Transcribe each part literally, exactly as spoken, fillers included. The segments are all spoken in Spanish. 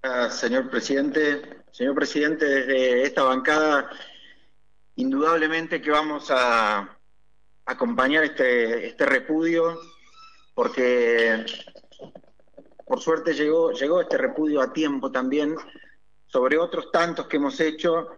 Gracias, señor presidente. Señor presidente, desde esta bancada, indudablemente que vamos a acompañar este, este repudio, porque por suerte llegó, llegó este repudio a tiempo también, sobre otros tantos que hemos hecho,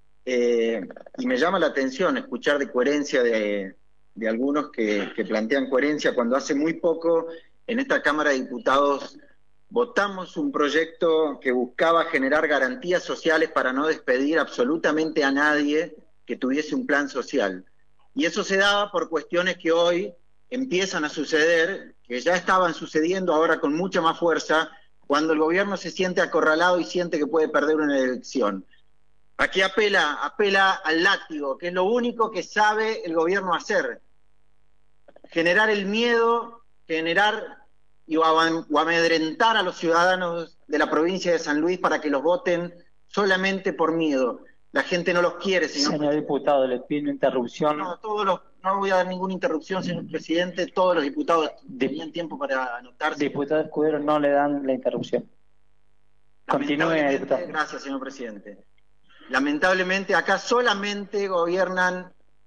eh, y me llama la atención escuchar de coherencia de, de algunos que, que plantean coherencia, cuando hace muy poco en esta Cámara de Diputados votamos un proyecto que buscaba generar garantías sociales para no despedir absolutamente a nadie que tuviese un plan social. Y eso se daba por cuestiones que hoy empiezan a suceder, que ya estaban sucediendo ahora con mucha más fuerza, cuando el gobierno se siente acorralado y siente que puede perder una elección. Aquí apela, apela al látigo, que es lo único que sabe el gobierno hacer. Generar el miedo, generar y o amedrentar a los ciudadanos de la provincia de San Luis para que los voten solamente por miedo. La gente no los quiere, señor. Señor diputado, le pido interrupción. No, todos los, no voy a dar ninguna interrupción, señor presidente. Todos los diputados tenían tiempo para anotarse. Diputado Escudero, no le dan la interrupción. Continúe, diputado. Gracias, señor presidente. Lamentablemente acá solamente gobiernan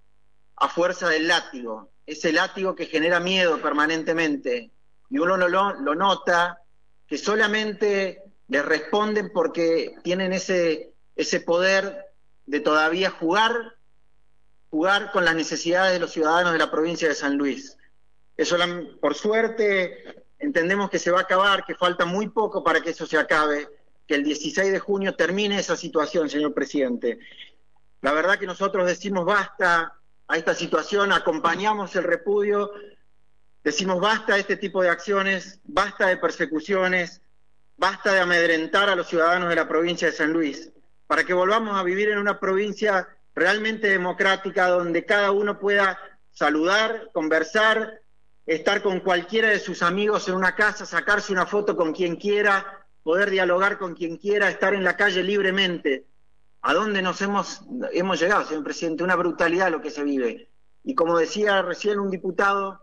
a fuerza del látigo. Ese látigo que genera miedo permanentemente. Y uno lo, lo nota, que solamente les responden porque tienen ese, ese poder de todavía jugar, jugar con las necesidades de los ciudadanos de la provincia de San Luis. Eso, por suerte, entendemos que se va a acabar, que falta muy poco para que eso se acabe, que el dieciséis de junio termine esa situación, señor presidente. La verdad que nosotros decimos basta a esta situación, acompañamos el repudio, decimos basta a este tipo de acciones, basta de persecuciones, basta de amedrentar a los ciudadanos de la provincia de San Luis, para que volvamos a vivir en una provincia realmente democrática, donde cada uno pueda saludar, conversar, estar con cualquiera de sus amigos en una casa, sacarse una foto con quien quiera, poder dialogar con quien quiera, estar en la calle libremente. ¿A dónde nos hemos, hemos llegado, señor presidente? Una brutalidad lo que se vive. Y como decía recién un diputado,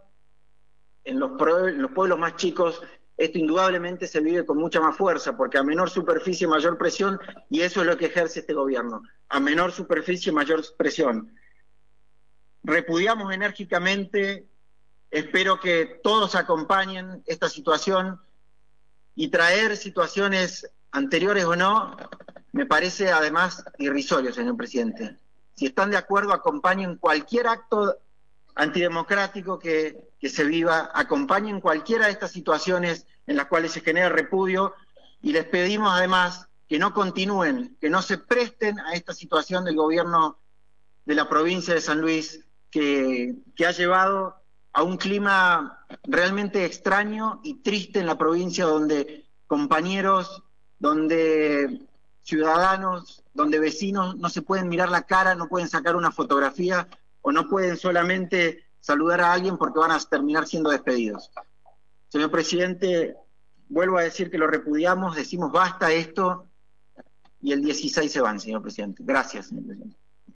en los, en los pueblos más chicos, esto indudablemente se vive con mucha más fuerza, porque a menor superficie, mayor presión, y eso es lo que ejerce este gobierno. A menor superficie, mayor presión. Repudiamos enérgicamente, espero que todos acompañen esta situación, y traer situaciones anteriores o no, me parece además irrisorio, señor presidente. Si están de acuerdo, acompañen cualquier acto antidemocrático que, que se viva, acompañen cualquiera de estas situaciones en las cuales se genera repudio, y les pedimos además que no continúen, que no se presten a esta situación del gobierno de la provincia de San Luis, que, que ha llevado a un clima realmente extraño y triste en la provincia, donde compañeros, donde ciudadanos, donde vecinos no se pueden mirar la cara, no pueden sacar una fotografía, o no pueden solamente saludar a alguien porque van a terminar siendo despedidos. Señor presidente, vuelvo a decir que lo repudiamos, decimos basta esto, y el dieciséis se van, señor presidente. Gracias, señor presidente.